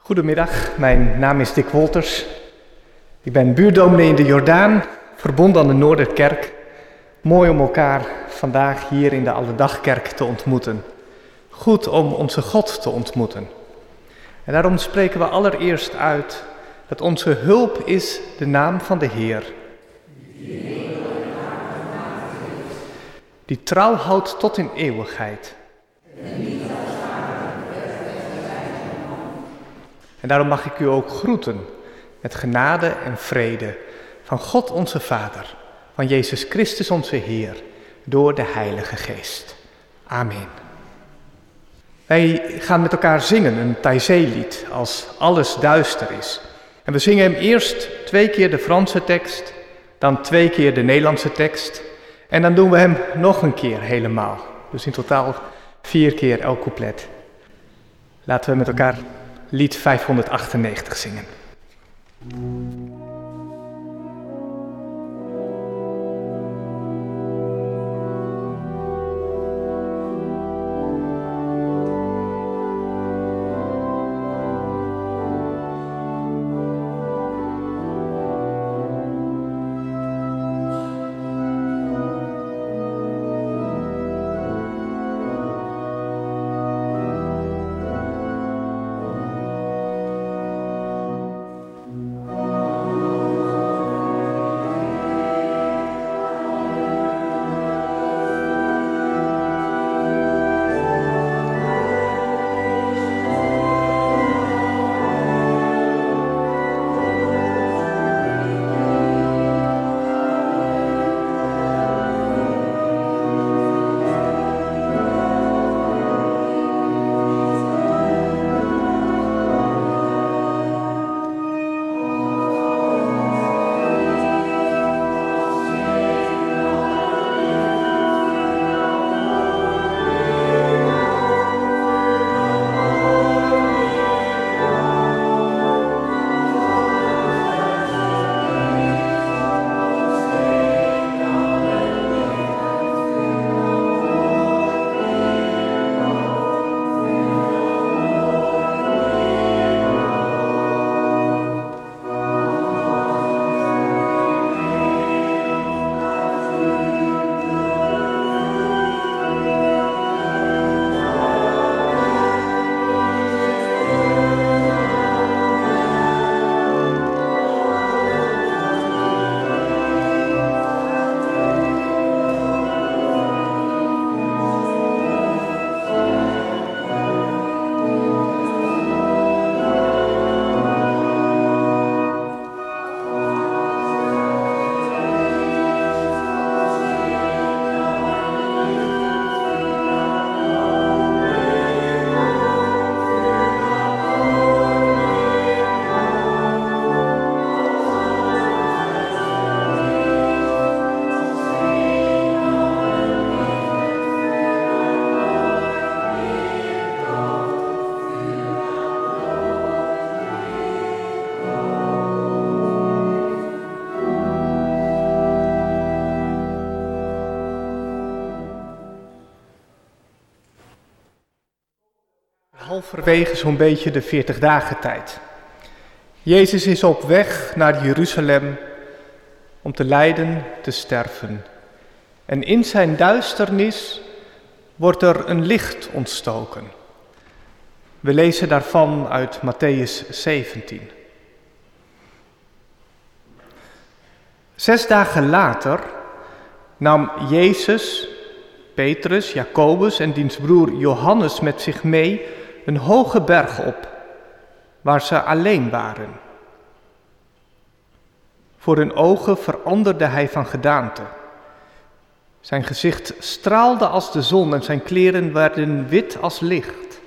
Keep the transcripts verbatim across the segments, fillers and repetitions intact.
Goedemiddag, mijn naam is Dick Wolters. Ik ben buurdominee in de Jordaan, verbonden aan de Noorderkerk. Mooi om elkaar vandaag hier in de Alledagkerk te ontmoeten. Goed om onze God te ontmoeten. En daarom spreken we allereerst uit dat onze hulp is de naam van de Heer. Die trouw houdt tot in eeuwigheid. En daarom mag ik u ook groeten met genade en vrede van God onze Vader, van Jezus Christus onze Heer, door de Heilige Geest. Amen. Wij gaan met elkaar zingen een Taizé-lied als alles duister is. En we zingen hem eerst twee keer de Franse tekst, dan twee keer de Nederlandse tekst. En dan doen we hem nog een keer helemaal. Dus in totaal vier keer elk couplet. Laten we met elkaar lied vijfhonderdachtennegentig zingen. Halverwege zo'n beetje de veertig dagen tijd. Jezus is op weg naar Jeruzalem om te lijden, te sterven. En in zijn duisternis wordt er een licht ontstoken. We lezen daarvan uit Mattheüs zeventien. Zes dagen later nam Jezus, Petrus, Jacobus en diens broer Johannes met zich mee een hoge berg op, waar ze alleen waren. Voor hun ogen veranderde hij van gedaante. Zijn gezicht straalde als de zon en zijn kleren werden wit als licht.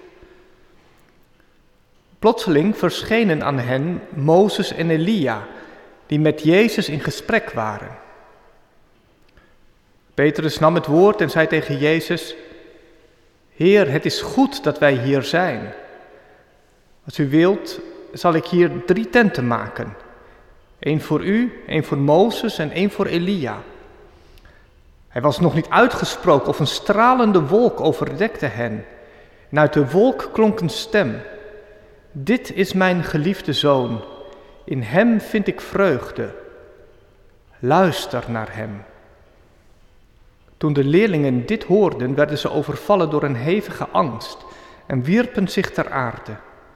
Plotseling verschenen aan hen Mozes en Elia, die met Jezus in gesprek waren. Petrus nam het woord en zei tegen Jezus: Heer, het is goed dat wij hier zijn. Als u wilt, zal ik hier drie tenten maken. Eén voor u, één voor Mozes en één voor Elia. Hij was nog niet uitgesproken of een stralende wolk overdekte hen. En uit de wolk klonk een stem. Dit is mijn geliefde zoon, in hem vind ik vreugde. Luister naar hem. Toen de leerlingen dit hoorden, werden ze overvallen door een hevige angst en wierpen zich ter aarde.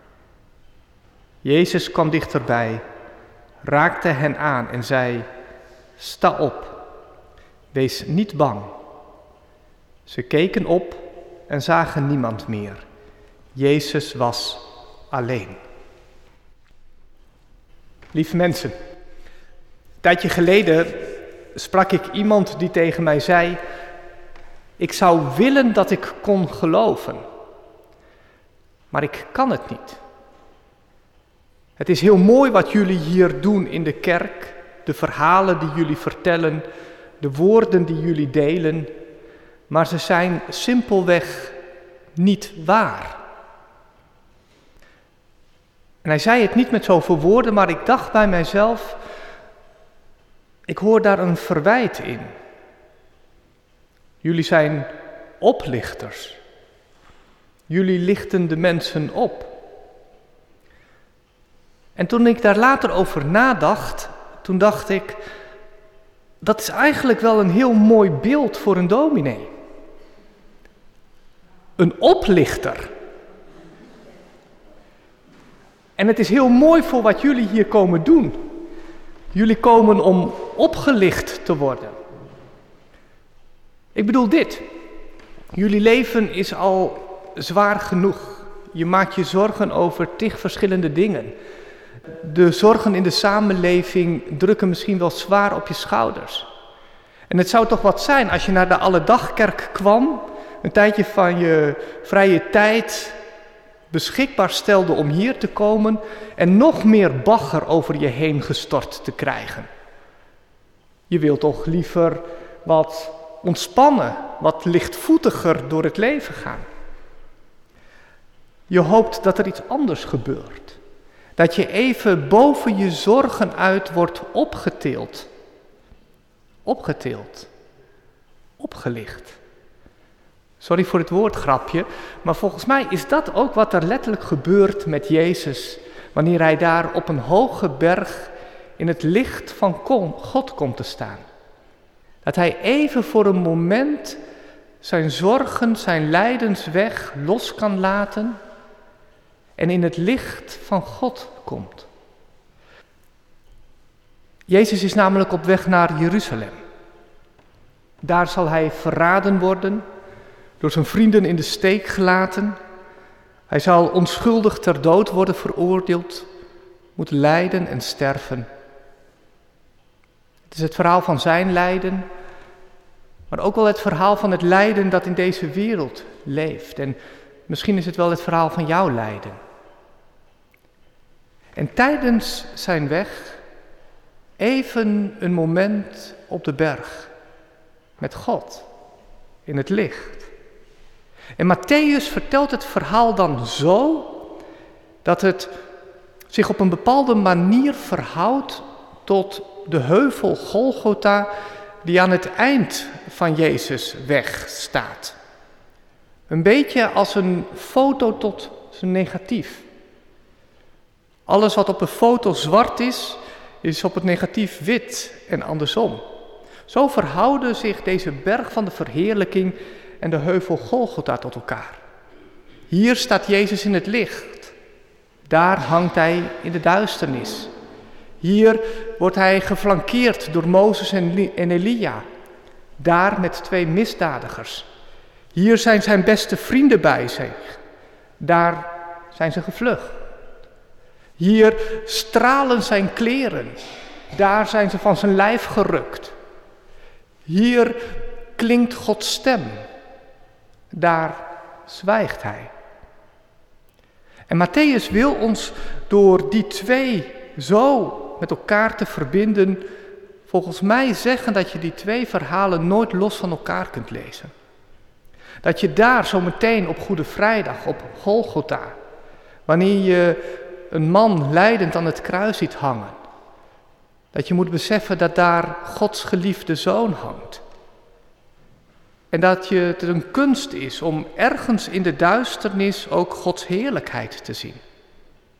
Jezus kwam dichterbij, raakte hen aan en zei: sta op, wees niet bang. Ze keken op en zagen niemand meer. Jezus was alleen. Lieve mensen, een tijdje geleden sprak ik iemand die tegen mij zei: ik zou willen dat ik kon geloven, maar ik kan het niet. Het is heel mooi wat jullie hier doen in de kerk, de verhalen die jullie vertellen, de woorden die jullie delen, maar ze zijn simpelweg niet waar. En hij zei het niet met zoveel woorden, maar ik dacht bij mijzelf, ik hoor daar een verwijt in. Jullie zijn oplichters. Jullie lichten de mensen op. En toen ik daar later over nadacht, toen dacht ik, dat is eigenlijk wel een heel mooi beeld voor een dominee. Een oplichter. En het is heel mooi voor wat jullie hier komen doen. Jullie komen om opgelicht te worden. Ik bedoel dit. Jullie leven is al zwaar genoeg. Je maakt je zorgen over tig verschillende dingen. De zorgen in de samenleving drukken misschien wel zwaar op je schouders. En het zou toch wat zijn als je naar de alledagkerk kwam, een tijdje van je vrije tijd beschikbaar stelde om hier te komen en nog meer bagger over je heen gestort te krijgen. Je wilt toch liever wat ontspannen, wat lichtvoetiger door het leven gaan. Je hoopt dat er iets anders gebeurt. Dat je even boven je zorgen uit wordt opgetild. Opgetild. Opgelicht. Sorry voor het woordgrapje, maar volgens mij is dat ook wat er letterlijk gebeurt met Jezus wanneer hij daar op een hoge berg in het licht van God komt te staan. Dat hij even voor een moment zijn zorgen, zijn lijdensweg los kan laten en in het licht van God komt. Jezus is namelijk op weg naar Jeruzalem. Daar zal hij verraden worden, door zijn vrienden in de steek gelaten. Hij zal onschuldig ter dood worden veroordeeld, moet lijden en sterven. Het is het verhaal van zijn lijden, maar ook wel het verhaal van het lijden dat in deze wereld leeft. En misschien is het wel het verhaal van jouw lijden. En tijdens zijn weg even een moment op de berg met God in het licht. En Mattheüs vertelt het verhaal dan zo dat het zich op een bepaalde manier verhoudt tot de heuvel Golgotha die aan het eind van Jezus' weg staat. Een beetje als een foto tot zijn negatief. Alles wat op een foto zwart is, is op het negatief wit en andersom. Zo verhouden zich deze berg van de verheerlijking en de heuvel Golgotha tot elkaar. Hier staat Jezus in het licht. Daar hangt hij in de duisternis. Hier wordt hij geflankeerd door Mozes en Elia. Daar met twee misdadigers. Hier zijn zijn beste vrienden bij zich. Daar zijn ze gevlucht. Hier stralen zijn kleren. Daar zijn ze van zijn lijf gerukt. Hier klinkt Gods stem. Daar zwijgt hij. En Mattheüs wil ons door die twee zo met elkaar te verbinden, volgens mij zeggen dat je die twee verhalen nooit los van elkaar kunt lezen. Dat je daar zo meteen op Goede Vrijdag, op Golgotha, wanneer je een man lijdend aan het kruis ziet hangen, dat je moet beseffen dat daar Gods geliefde zoon hangt. En dat je, het een kunst is om ergens in de duisternis ook Gods heerlijkheid te zien.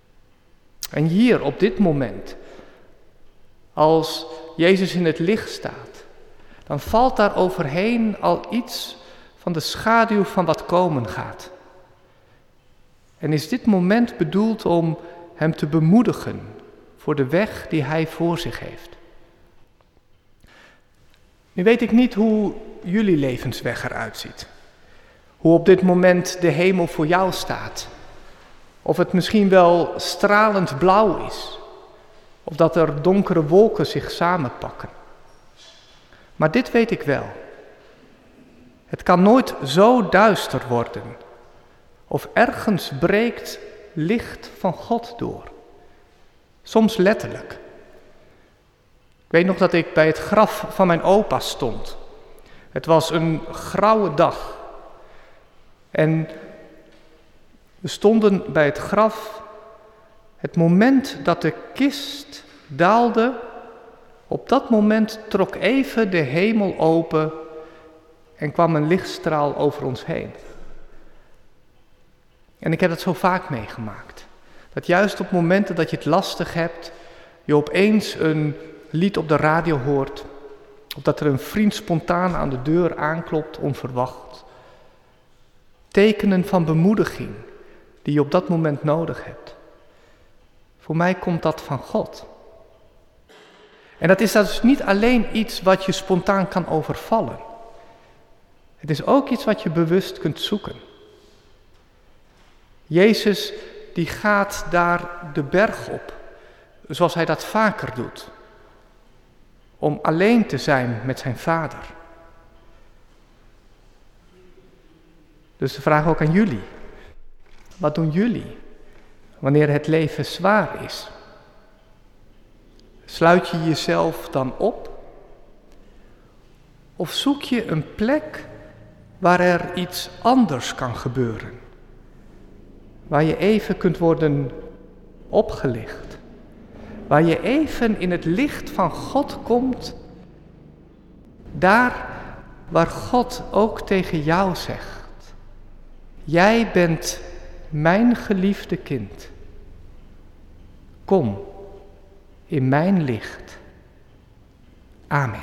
En hier, op dit moment, als Jezus in het licht staat, dan valt daar overheen al iets van de schaduw van wat komen gaat. En is dit moment bedoeld om hem te bemoedigen voor de weg die hij voor zich heeft. Nu weet ik niet hoe jullie levensweg eruit ziet. Hoe op dit moment de hemel voor jou staat. Of het misschien wel stralend blauw is. Of dat er donkere wolken zich samenpakken. Maar dit weet ik wel. Het kan nooit zo duister worden. Of ergens breekt licht van God door. Soms letterlijk. Ik weet nog dat ik bij het graf van mijn opa stond. Het was een grauwe dag. En we stonden bij het graf. Het moment dat de kist daalde, op dat moment trok even de hemel open en kwam een lichtstraal over ons heen. En ik heb dat zo vaak meegemaakt. Dat juist op momenten dat je het lastig hebt, je opeens een lied op de radio hoort, of dat er een vriend spontaan aan de deur aanklopt, onverwacht. Tekenen van bemoediging die je op dat moment nodig hebt. Voor mij komt dat van God. En dat is dus niet alleen iets wat je spontaan kan overvallen. Het is ook iets wat je bewust kunt zoeken. Jezus die gaat daar de berg op, zoals hij dat vaker doet. Om alleen te zijn met zijn Vader. Dus de vraag ook aan jullie. Wat doen jullie wanneer het leven zwaar is? Sluit je jezelf dan op? Of zoek je een plek waar er iets anders kan gebeuren? Waar je even kunt worden opgelicht. Waar je even in het licht van God komt. Daar waar God ook tegen jou zegt. Jij bent mijn geliefde kind. Kom in mijn licht. Amen.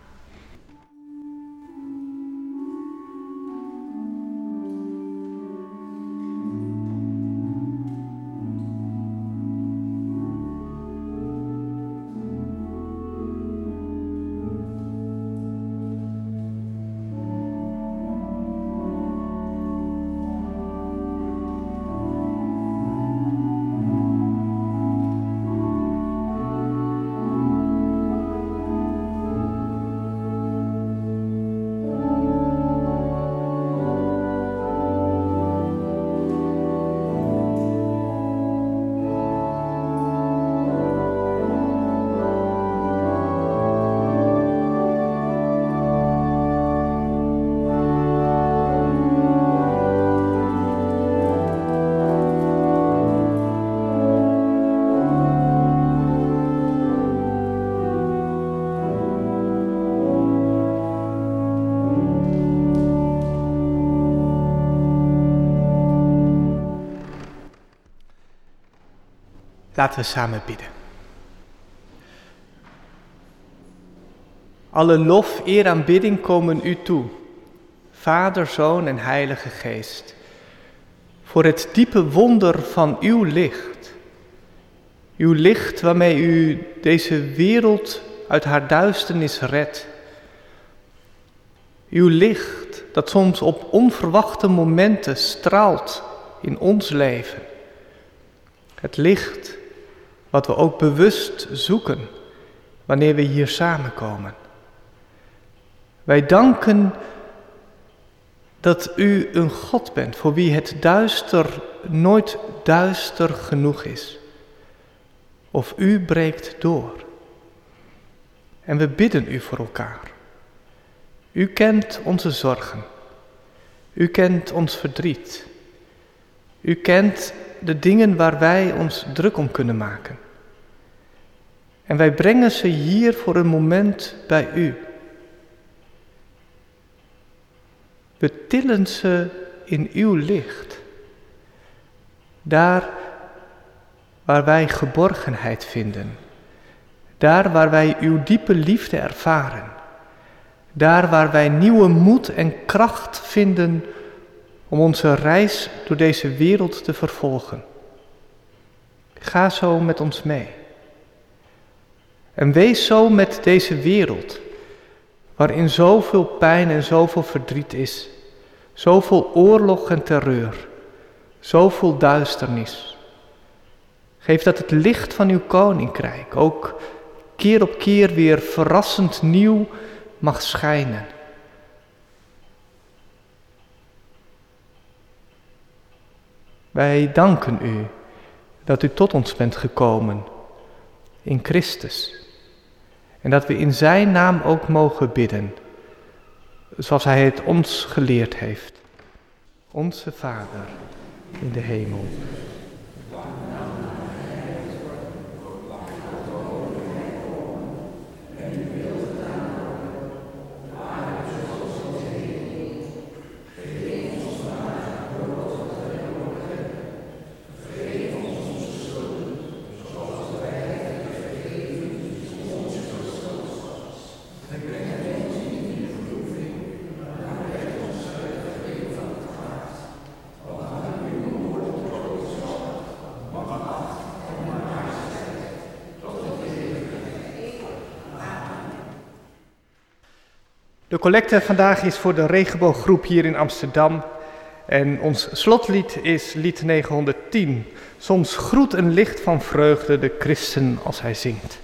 Laten we samen bidden. Alle lof, eer, aanbidding komen u toe, Vader, Zoon en Heilige Geest, voor het diepe wonder van uw licht. Uw licht waarmee u deze wereld uit haar duisternis redt. Uw licht dat soms op onverwachte momenten straalt in ons leven. Het licht wat we ook bewust zoeken wanneer we hier samenkomen. Wij danken dat u een God bent voor wie het duister nooit duister genoeg is. Of u breekt door. En we bidden u voor elkaar. U kent onze zorgen. U kent ons verdriet. U kent de dingen waar wij ons druk om kunnen maken. En wij brengen ze hier voor een moment bij u. We tillen ze in uw licht. Daar waar wij geborgenheid vinden. Daar waar wij uw diepe liefde ervaren. Daar waar wij nieuwe moed en kracht vinden om onze reis door deze wereld te vervolgen. Ga zo met ons mee. En wees zo met deze wereld, waarin zoveel pijn en zoveel verdriet is, zoveel oorlog en terreur, zoveel duisternis. Geef dat het licht van uw koninkrijk ook keer op keer weer verrassend nieuw mag schijnen. Wij danken u dat u tot ons bent gekomen in Christus. En dat we in zijn naam ook mogen bidden, zoals hij het ons geleerd heeft. Onze Vader in de hemel. De collecte vandaag is voor de regenbooggroep hier in Amsterdam. En ons slotlied is lied negenhonderdtien. Soms groet een licht van vreugde de christen als hij zingt.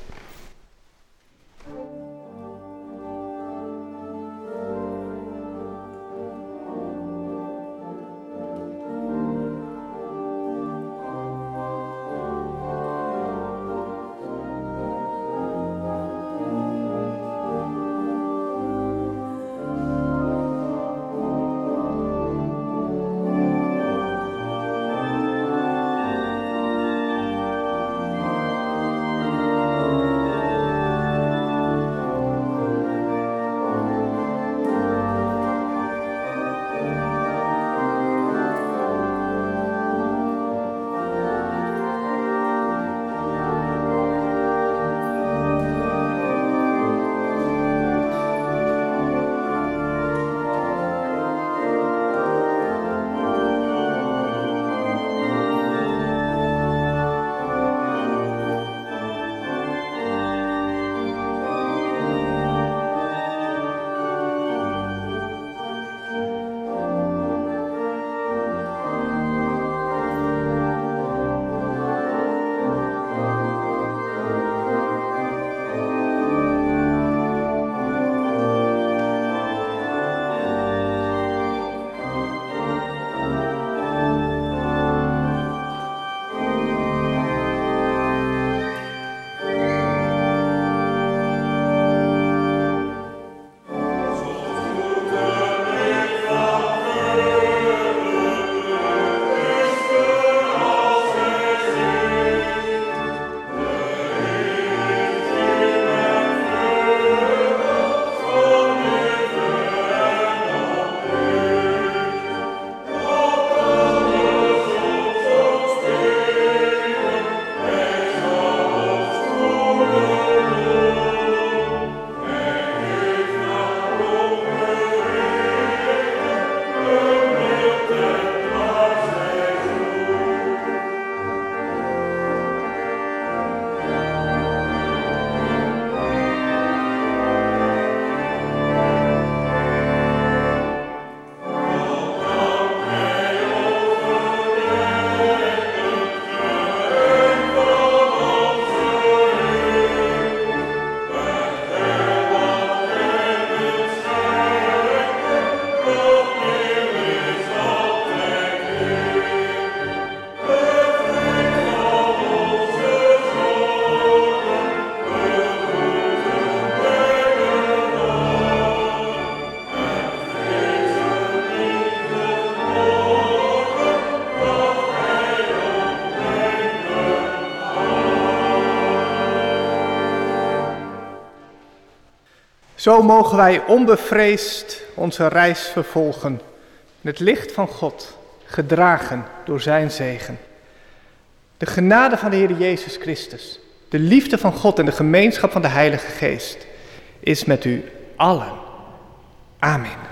Zo mogen wij onbevreesd onze reis vervolgen, in het licht van God, gedragen door zijn zegen. De genade van de Heer Jezus Christus, de liefde van God en de gemeenschap van de Heilige Geest is met u allen. Amen.